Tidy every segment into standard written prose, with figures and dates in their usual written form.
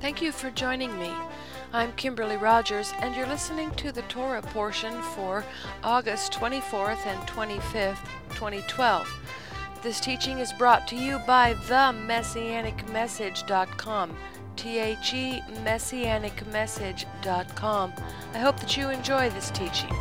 Thank you for joining me. I'm Kimberly Rogers, and you're listening to the Torah portion for August 24th and 25th, 2012. This teaching is brought to you by themessianicmessage.com, THE messianicmessage.com. I hope that you enjoy this teaching.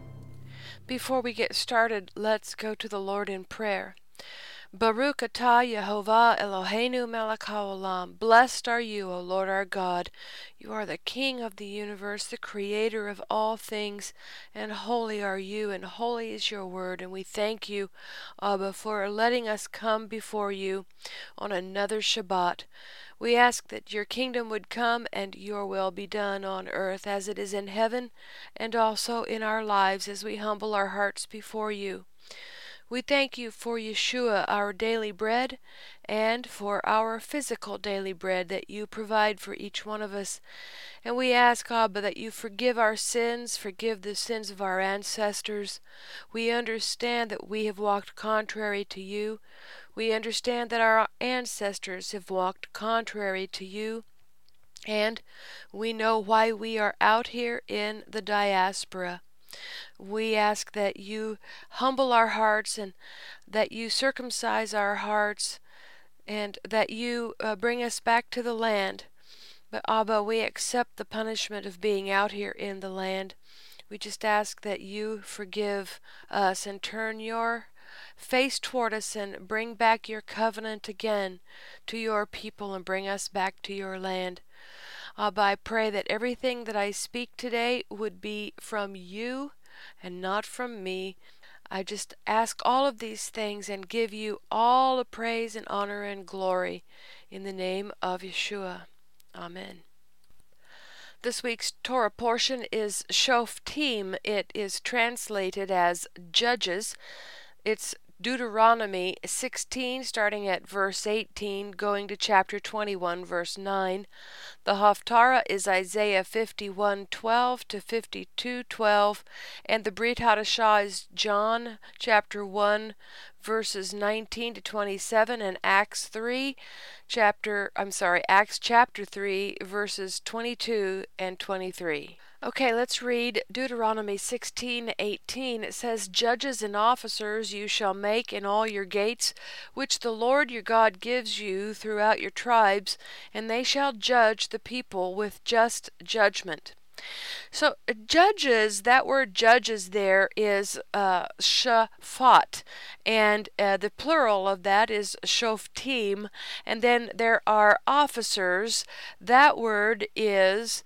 Before we get started, let's go to the Lord in prayer. Baruch atah Yehovah Eloheinu melech haolam. Blessed are you, O Lord our God. You are the King of the universe, the Creator of all things, and holy are you, and holy is your word. And we thank you, Abba, for letting us come before you on another Shabbat. We ask that your kingdom would come and your will be done on earth as it is in heaven, and also in our lives as we humble our hearts before you. We thank you for Yeshua, our daily bread, and for our physical daily bread that you provide for each one of us. And we ask, Abba, that you forgive our sins, forgive the sins of our ancestors. We understand that we have walked contrary to you. We understand that our ancestors have walked contrary to you. And we know why we are out here in the diaspora. We ask that you humble our hearts and that you circumcise our hearts and that you bring us back to the land. But Abba, we accept the punishment of being out here in the land. We just ask that you forgive us and turn your face toward us and bring back your covenant again to your people and bring us back to your land. Abba, I pray that everything that I speak today would be from you and not from me. I just ask all of these things and give you all the praise and honor and glory in the name of Yeshua. Amen. This week's Torah portion is Shoftim. It is translated as Judges. It's Deuteronomy 16, starting at verse 18, going to chapter 21, verse 9. The Haftarah is Isaiah 51:12 to 52:12, and the Brit Hadashah is John chapter 1, verses 19 to 27, and Acts chapter 3, verses 22 and 23. Okay, let's read Deuteronomy 16:18. It says, "Judges and officers you shall make in all your gates, which the Lord your God gives you throughout your tribes, and they shall judge the people with just judgment." So judges, that word judges there is shafat, and the plural of that is shoftim, and then there are officers, that word is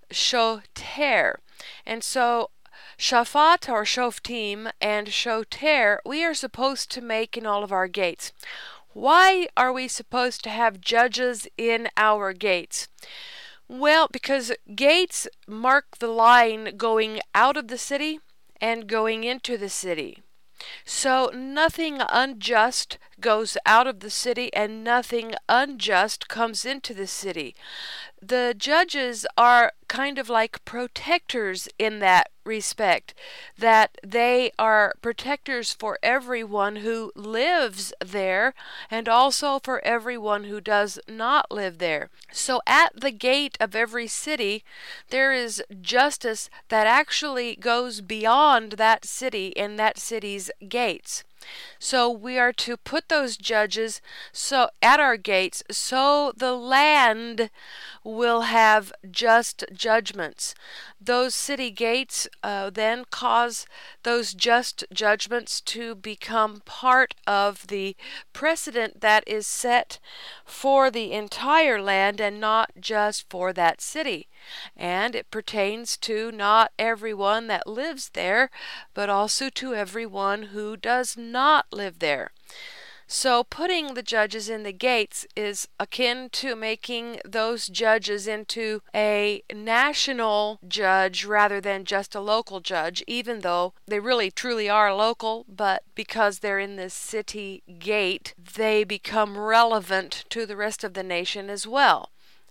shoter. And so shafat or shoftim and shoter we are supposed to make in all of our gates. Why are we supposed to have judges in our gates? Well, because gates mark the line going out of the city and going into the city. So nothing unjust goes out of the city and nothing unjust comes into the city. The judges are kind of like protectors in that respect, that they are protectors for everyone who lives there and also for everyone who does not live there. So at the gate of every city, there is justice that actually goes beyond that city and that city's gates. So we are to put those judges at our gates so the land will have just judgments. Those city gates then cause those just judgments to become part of the precedent that is set for the entire land and not just for that city. And it pertains to not everyone that lives there, but also to everyone who does not live there. So putting the judges in the gates is akin to making those judges into a national judge rather than just a local judge, even though they really truly are local, but because they're in the city gate, they become relevant to the rest of the nation as well.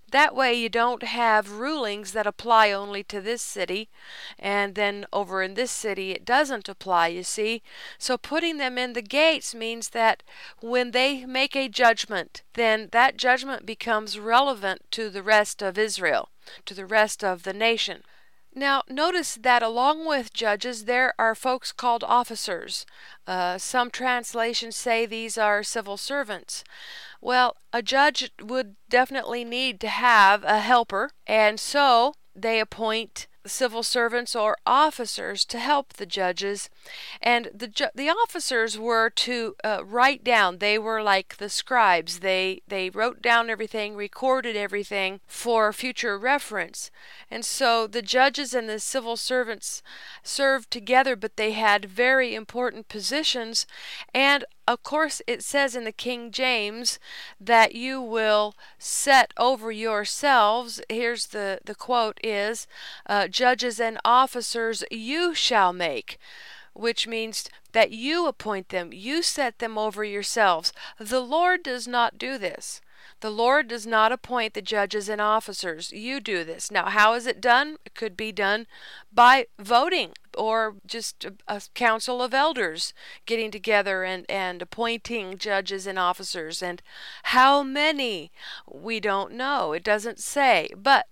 That way you don't have rulings that apply only to this city, and then over in this city it doesn't apply, you see. So putting them in the gates means that when they make a judgment, then that judgment becomes relevant to the rest of Israel, to the rest of the nation. Now, notice that along with judges, there are folks called officers. Some translations say these are civil servants. Well, a judge would definitely need to have a helper, and so they appoint civil servants or officers to help the judges. And the officers were to write down. They were like the scribes. They wrote down everything, recorded everything for future reference. And so the judges and the civil servants served together, but they had very important positions. And of course, it says in the King James that you will set over yourselves. Here's the quote is, judges and officers you shall make, which means that you appoint them, you set them over yourselves. The Lord does not do this. The Lord does not appoint the judges and officers. You do this. Now, how is it done? It could be done by voting or just a council of elders getting together and appointing judges and officers. And how many? We don't know. It doesn't say. But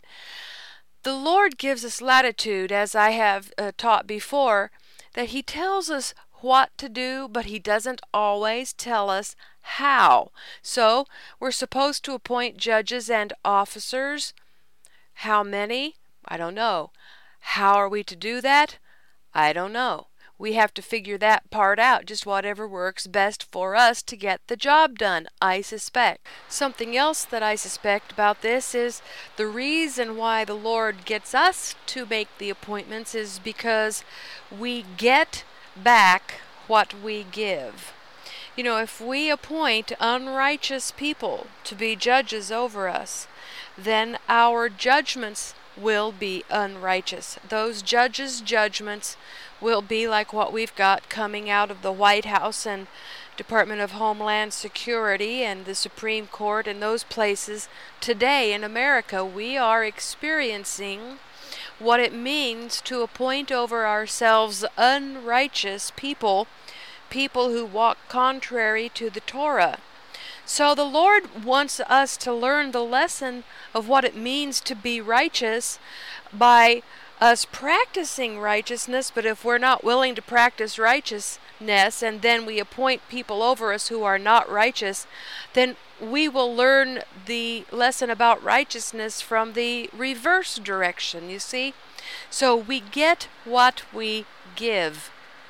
the Lord gives us latitude, as I have taught before, that He tells us what to do, but He doesn't always tell us how. So we're supposed to appoint judges and officers. How many? I don't know. How are we to do that? I don't know. We have to figure that part out, just whatever works best for us to get the job done, I suspect. Something else that I suspect about this is the reason why the Lord gets us to make the appointments is because we get back what we give. You know, if we appoint unrighteous people to be judges over us, then our judgments will be unrighteous. Those judges' judgments will be like what we've got coming out of the White House and Department of Homeland Security and the Supreme Court and those places. Today in America, we are experiencing what it means to appoint over ourselves unrighteous people, people who walk contrary to the Torah. So the Lord wants us to learn the lesson of what it means to be righteous by us practicing righteousness. But if we're not willing to practice righteousness and then we appoint people over us who are not righteous, then we will learn the lesson about righteousness from the reverse direction, you see? So we get what we give.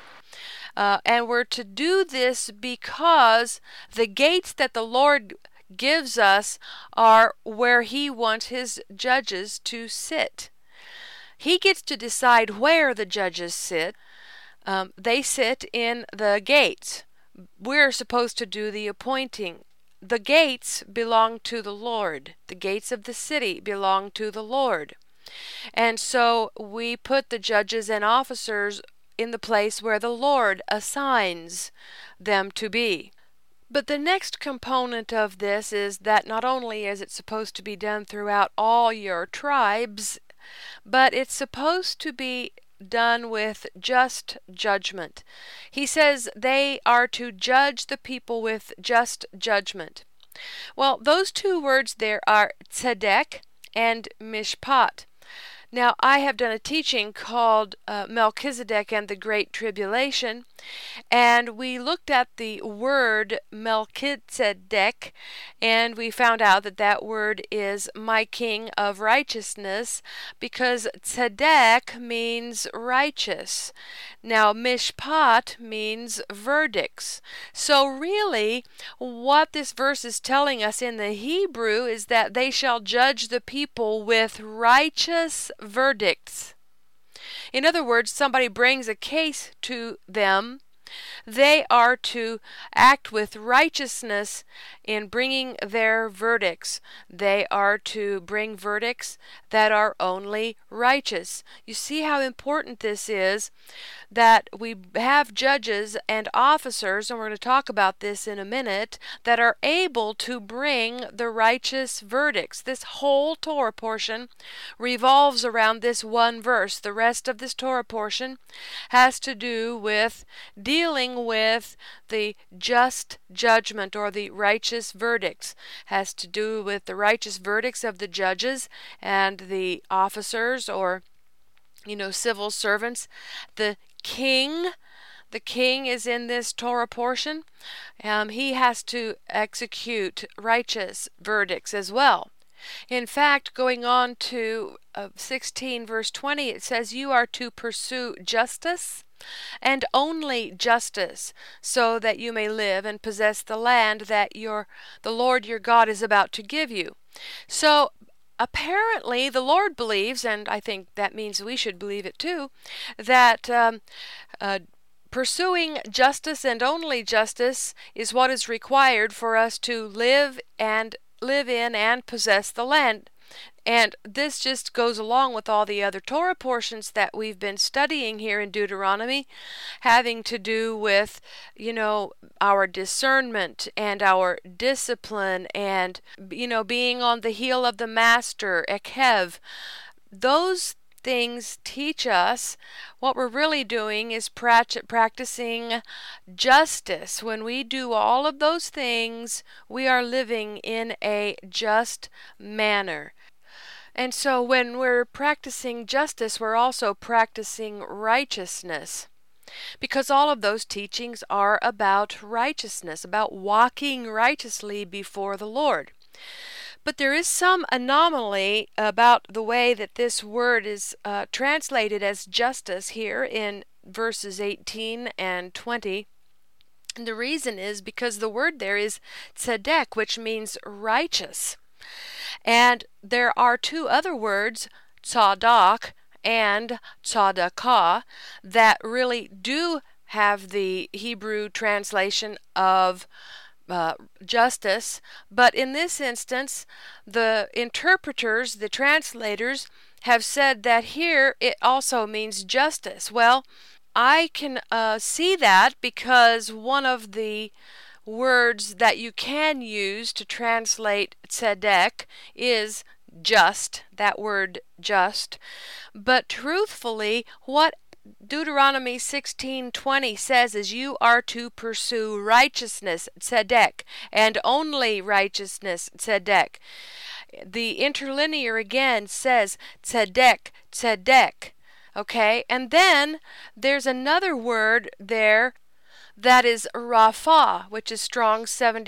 And we're to do this because the gates that the Lord gives us are where He wants His judges to sit. He gets to decide where the judges sit. They sit in the gates. We're supposed to do the appointing. The gates belong to the Lord. The gates of the city belong to the Lord. And so we put the judges and officers in the place where the Lord assigns them to be. But the next component of this is that not only is it supposed to be done throughout all your tribes, but it's supposed to be done with just judgment. He says they are to judge the people with just judgment. Well, those two words there are tzedek and mishpat. Now, I have done a teaching called Melchizedek and the Great Tribulation, and we looked at the word Melchizedek, and we found out that that word is my king of righteousness, because tzedek means righteous. Now, mishpat means verdicts. So really, what this verse is telling us in the Hebrew is that they shall judge the people with righteous verdicts. In other words, somebody brings a case to them They are to act with righteousness in bringing their verdicts. They are to bring verdicts that are only righteous. You see how important this is, that we have judges and officers, and we're going to talk about this in a minute, that are able to bring the righteous verdicts. This whole Torah portion revolves around this one verse. The rest of this Torah portion has to do with dealing with the just judgment or the righteous verdicts. Has to do with the righteous verdicts of the judges and the officers, or civil servants. The king is in this Torah portion. He has to execute righteous verdicts as well. In fact, going on to 16 verse 20, it says, "You are to pursue justice and only justice, so that you may live and possess the land that the Lord your God is about to give you." So apparently the Lord believes, and I think that means we should believe it too, that pursuing justice and only justice is what is required for us to live in and possess the land. And this just goes along with all the other Torah portions that we've been studying here in Deuteronomy, having to do with, our discernment and our discipline and, being on the heel of the master, ekev. Those things teach us what we're really doing is practicing justice. When we do all of those things, we are living in a just manner. And so when we're practicing justice, we're also practicing righteousness, because all of those teachings are about righteousness, about walking righteously before the Lord. But there is some anomaly about the way that this word is translated as justice here in verses 18 and 20. And the reason is because the word there is tzedek, which means righteous. And there are two other words, tzadak and tzedakah, that really do have the Hebrew translation of justice, but in this instance, the interpreters, the translators, have said that here it also means justice. Well, I can see that, because one of the words that you can use to translate tzedek is just, that word just. But truthfully, what Deuteronomy 16:20 says is you are to pursue righteousness, tzedek, and only righteousness, tzedek. The interlinear again says tzedek, tzedek. Okay, and then there's another word there that is Rapha, which is Strong's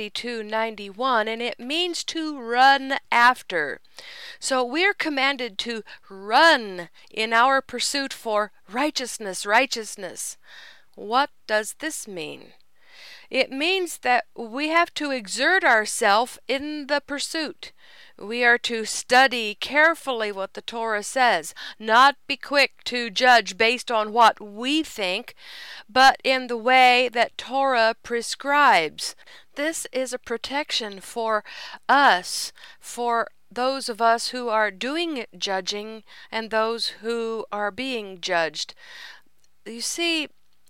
7291, and it means to run after. So we're commanded to run in our pursuit for righteousness, righteousness. What does this mean? It means that we have to exert ourselves in the pursuit. We are to study carefully what the Torah says, not be quick to judge based on what we think, but in the way that Torah prescribes. This is a protection for us, for those of us who are doing judging and those who are being judged. You see,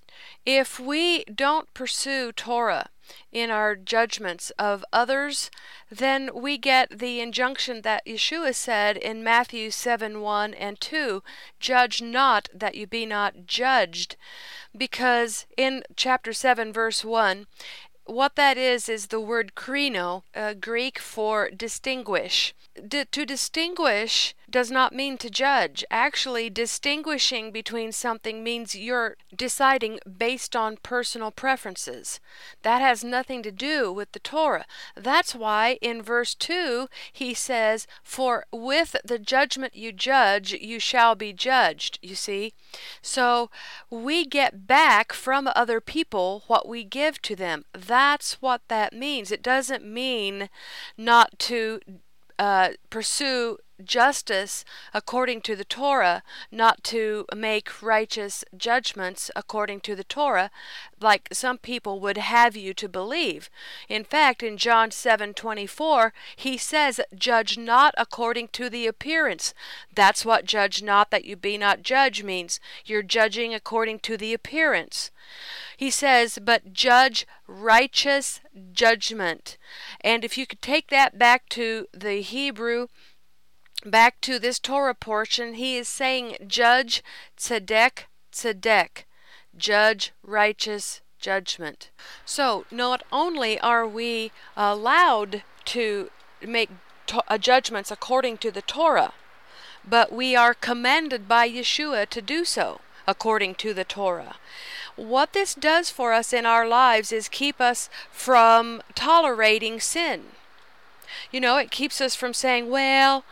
if we don't pursue Torah in our judgments of others, then we get the injunction that Yeshua said in Matthew 7:1 and 2, "Judge not that you be not judged," because in chapter 7 verse 1, what that is the word krino, Greek for distinguish. To distinguish does not mean to judge. Actually, distinguishing between something means you're deciding based on personal preferences. That has nothing to do with the Torah. That's why in verse 2 he says, "For with the judgment you judge, you shall be judged," you see. So we get back from other people what we give to them. That's what that means. It doesn't mean not to pursue justice according to the Torah, not to make righteous judgments according to the Torah, like some people would have you to believe. In fact, in John 7:24, he says, "Judge not according to the appearance." That's what "judge not, that you be not judged" means. You're judging according to the appearance. He says, "But judge righteous judgment." And if you could take that back to the Hebrew, back to this Torah portion, he is saying, judge tzedek, tzedek. Judge righteous judgment. So not only are we allowed to make judgments according to the Torah, but we are commanded by Yeshua to do so according to the Torah. What this does for us in our lives is keep us from tolerating sin. It keeps us from saying, well,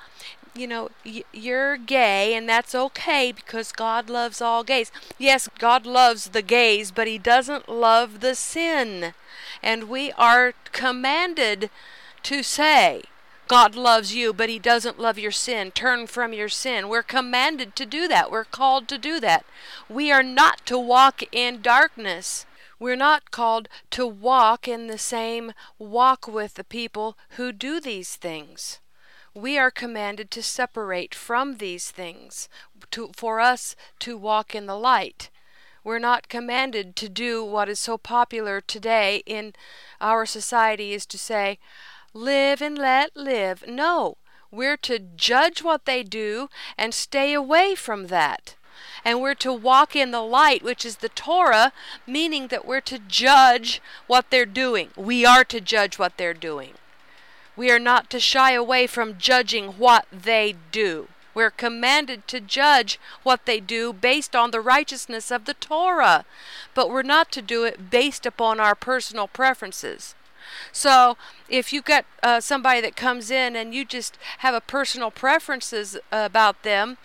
you're gay and that's okay because God loves all gays. Yes, God loves the gays, but he doesn't love the sin. And we are commanded to say, God loves you, but he doesn't love your sin. Turn from your sin. We're commanded to do that. We're called to do that. We are not to walk in darkness. We're not called to walk in the same walk with the people who do these things. We are commanded to separate from these things, for us to walk in the light. We're not commanded to do what is so popular today in our society, is to say, live and let live. No, we're to judge what they do and stay away from that. And we're to walk in the light, which is the Torah, meaning that we're to judge what they're doing. We are to judge what they're doing. We are not to shy away from judging what they do. We're commanded to judge what they do based on the righteousness of the Torah. But we're not to do it based upon our personal preferences. So if you've got somebody that comes in and you just have a personal preferences about them,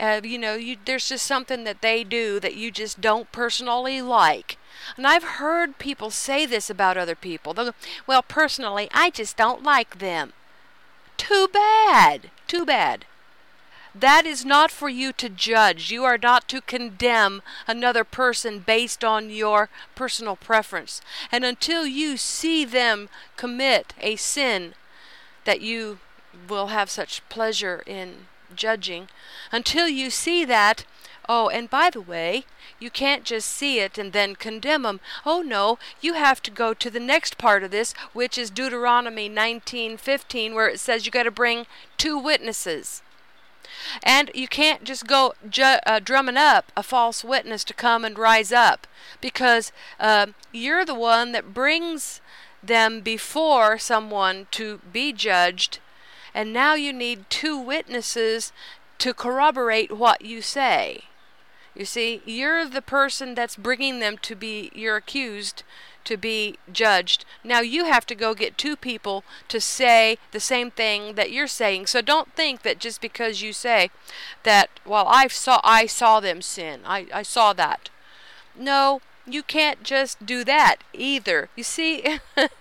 there's just something that they do that you just don't personally like. And I've heard people say this about other people. They'll go, well, personally, I just don't like them. Too bad. Too bad. That is not for you to judge. You are not to condemn another person based on your personal preference. And until you see them commit a sin that you will have such pleasure in judging, until you see that, oh, and by the way, you can't just see it and then condemn them. Oh no, you have to go to the next part of this, which is Deuteronomy 19:15, where it says you got to bring 2 witnesses. And you can't just go drumming up a false witness to come and rise up, because you're the one that brings them before someone to be judged, and now you need 2 witnesses to corroborate what you say. You see, you're the person that's bringing them to be, you're accused to be judged. Now you have to go get 2 people to say the same thing that you're saying. So don't think that just because you say that, well, I saw them sin. I saw that. No, you can't just do that either. You see,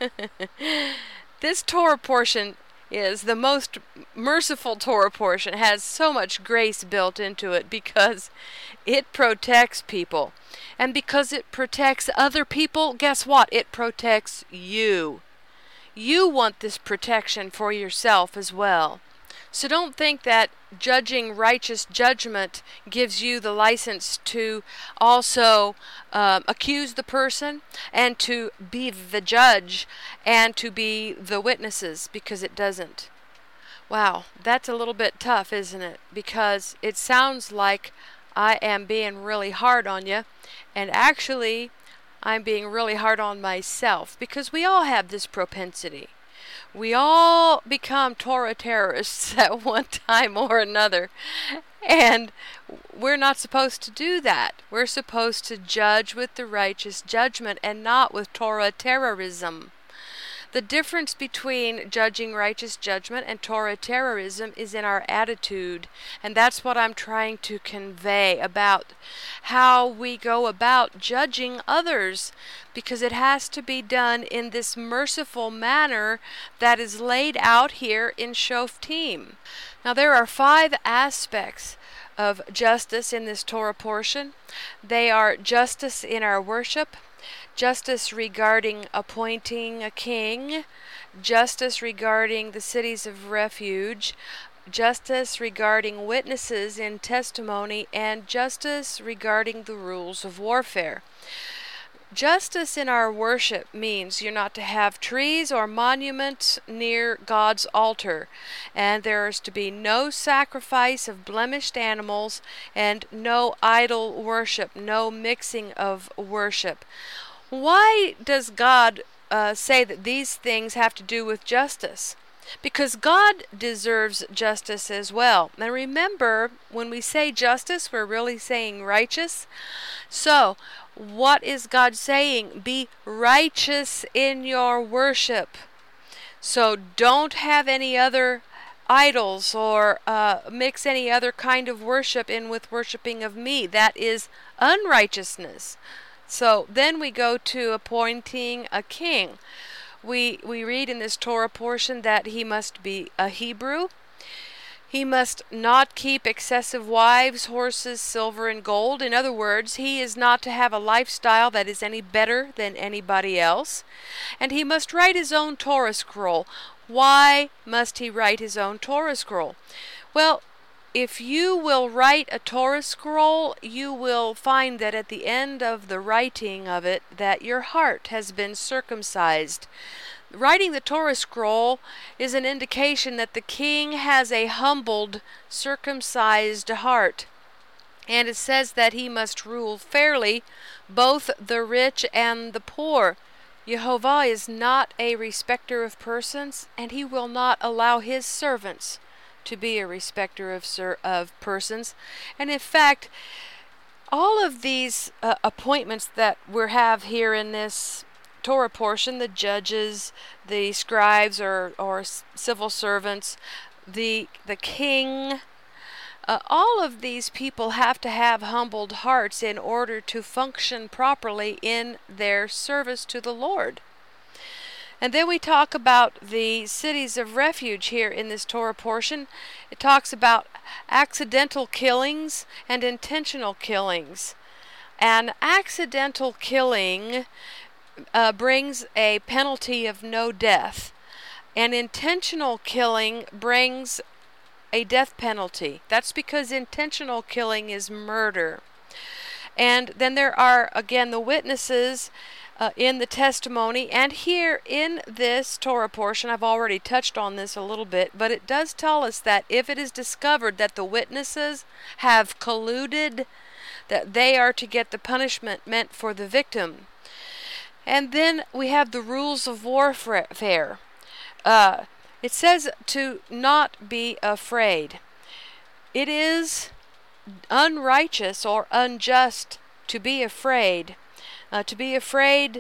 this Torah portion is the most merciful Torah portion. It has so much grace built into it because it protects people. And because it protects other people, guess what? It protects you. You want this protection for yourself as well. So don't think that judging righteous judgment gives you the license to also accuse the person and to be the judge and to be the witnesses, because it doesn't. Wow, that's a little bit tough, isn't it? Because it sounds like I am being really hard on you, and actually I'm being really hard on myself, because we all have this propensity. We all become Torah terrorists at one time or another, and we're not supposed to do that. We're supposed to judge with the righteous judgment and not with Torah terrorism. The difference between judging righteous judgment and Torah terrorism is in our attitude, and that's what I'm trying to convey about how we go about judging others, because it has to be done in this merciful manner that is laid out here in Shoftim. Now there are 5 aspects of justice in this Torah portion. They are justice in our worship, justice regarding appointing a king, justice regarding the cities of refuge, justice regarding witnesses in testimony, and justice regarding the rules of warfare. Justice in our worship means you're not to have trees or monuments near God's altar, and there is to be no sacrifice of blemished animals and no idol worship, no mixing of worship. Why does God say that these things have to do with justice? Because God deserves justice as well. And remember, when we say justice, we're really saying righteous. So, what is God saying? Be righteous in your worship. So don't have any other idols or mix any other kind of worship in with worshiping of me. That is unrighteousness. So then we go to appointing a king. We read in this Torah portion that he must be a Hebrew. He must not keep excessive wives, horses, silver, and gold. In other words, he is not to have a lifestyle that is any better than anybody else. And he must write his own Torah scroll. Why must he write his own Torah scroll? Well, if you will write a Torah scroll, you will find that at the end of the writing of it, that your heart has been circumcised. Writing the Torah scroll is an indication that the king has a humbled, circumcised heart. And it says that he must rule fairly, both the rich and the poor. Jehovah is not a respecter of persons, and he will not allow his servants to be a respecter of persons. And in fact, all of these appointments that we have here in this Torah portion, the judges, the scribes or civil servants, the king, all of these people have to have humbled hearts in order to function properly in their service to the Lord. And then we talk about the cities of refuge here in this Torah portion. It talks about accidental killings and intentional killings. An accidental killing brings a penalty of no death. An intentional killing brings a death penalty. That's because intentional killing is murder. And then there are, again, the witnesses in the testimony. And here in this Torah portion, I've already touched on this a little bit, but it does tell us that if it is discovered that the witnesses have colluded, that they are to get the punishment meant for the victim. And then we have the rules of warfare. It says to not be afraid. It is unrighteous or unjust to be afraid. To be afraid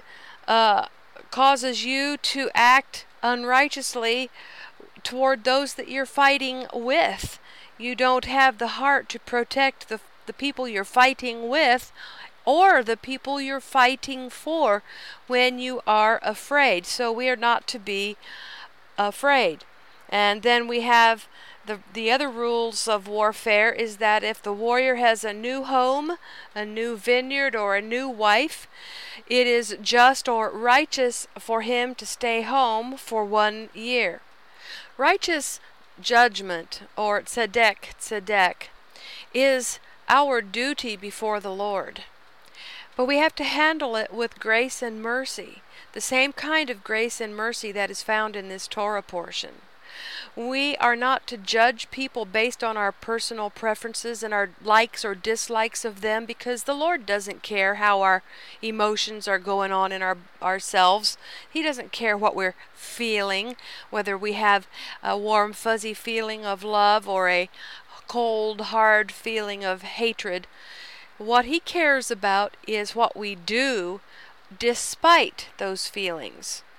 causes you to act unrighteously toward those that you're fighting with. You don't have the heart to protect the people you're fighting with or the people you're fighting for when you are afraid. So we are not to be afraid. And then we have the other rules of warfare is that if the warrior has a new home, a new vineyard, or a new wife, it is just or righteous for him to stay home for 1 year. Righteous judgment, or tzedek, is our duty before the Lord. But we have to handle it with grace and mercy, the same kind of grace and mercy that is found in this Torah portion. We are not to judge people based on our personal preferences and our likes or dislikes of them, because the Lord doesn't care how our emotions are going on in ourselves. He doesn't care what we're feeling, whether we have a warm, fuzzy feeling of love or a cold, hard feeling of hatred. What he cares about is what we do despite those feelings.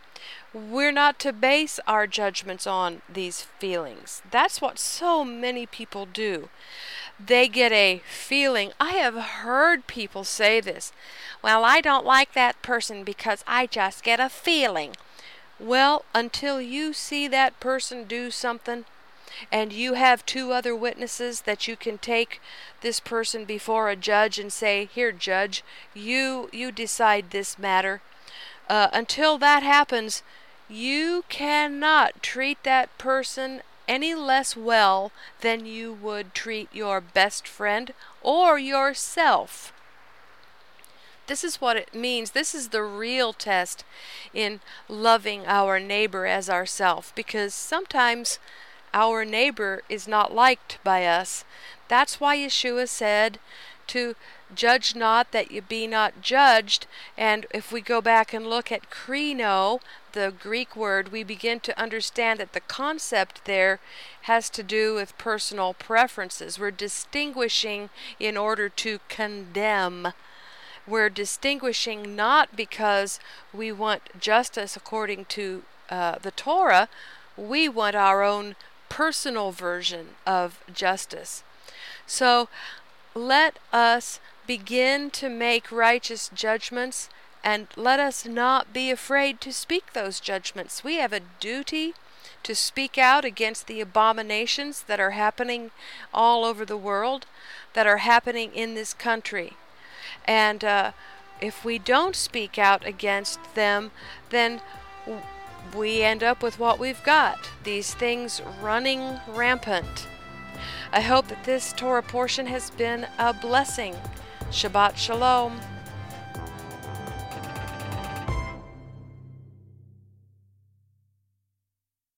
We're not to base our judgments on these feelings. That's what so many people do. They get a feeling. I have heard people say this. Well, I don't like that person because I just get a feeling. Well, until you see that person do something and you have two other witnesses that you can take this person before a judge and say, here, judge, you decide this matter. Until that happens, you cannot treat that person any less well than you would treat your best friend or yourself. This is what it means. This is the real test in loving our neighbor as ourself, because sometimes our neighbor is not liked by us. That's why Yeshua said to judge not that you be not judged. And if we go back and look at krino, the Greek word, we begin to understand that the concept there has to do with personal preferences. We're distinguishing in order to condemn. We're distinguishing not because we want justice according to the Torah. We want our own personal version of justice. So let us begin to make righteous judgments, and let us not be afraid to speak those judgments. We have a duty to speak out against the abominations that are happening all over the world, that are happening in this country. And if we don't speak out against them, then we end up with what we've got, these things running rampant. I hope that this Torah portion has been a blessing. Shabbat Shalom.